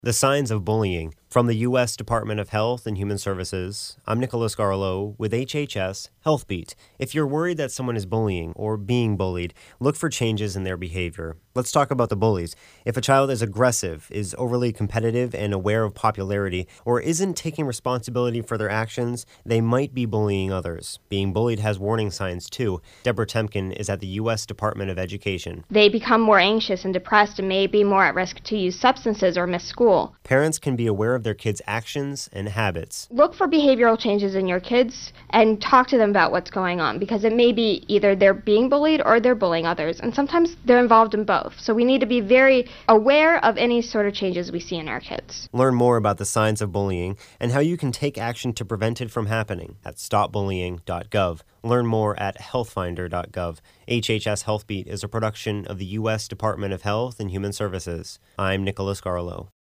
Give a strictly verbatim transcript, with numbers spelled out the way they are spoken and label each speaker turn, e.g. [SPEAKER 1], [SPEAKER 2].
[SPEAKER 1] The signs of bullying. From the U S Department of Health and Human Services, I'm Nicholas Garlow with H H S HealthBeat. If you're worried that someone is bullying or being bullied, look for changes in their behavior. Let's talk about the bullies. If a child is aggressive, is overly competitive and aware of popularity, or isn't taking responsibility for their actions, they might be bullying others. Being bullied has warning signs too. Deborah Temkin is at the U S Department of Education.
[SPEAKER 2] They become more anxious and depressed and may be more at risk to use substances or miss school.
[SPEAKER 1] Parents can be aware of their kids' actions and habits.
[SPEAKER 2] Look for behavioral changes in your kids and talk to them about what's going on, because it may be either they're being bullied or they're bullying others, and sometimes they're involved in both. So we need to be very aware of any sort of changes we see in our kids.
[SPEAKER 1] Learn more about the signs of bullying and how you can take action to prevent it from happening at stop bullying dot gov. Learn more at health finder dot gov. H H S HealthBeat is a production of the U S Department of Health and Human Services. I'm Nicholas Garlow.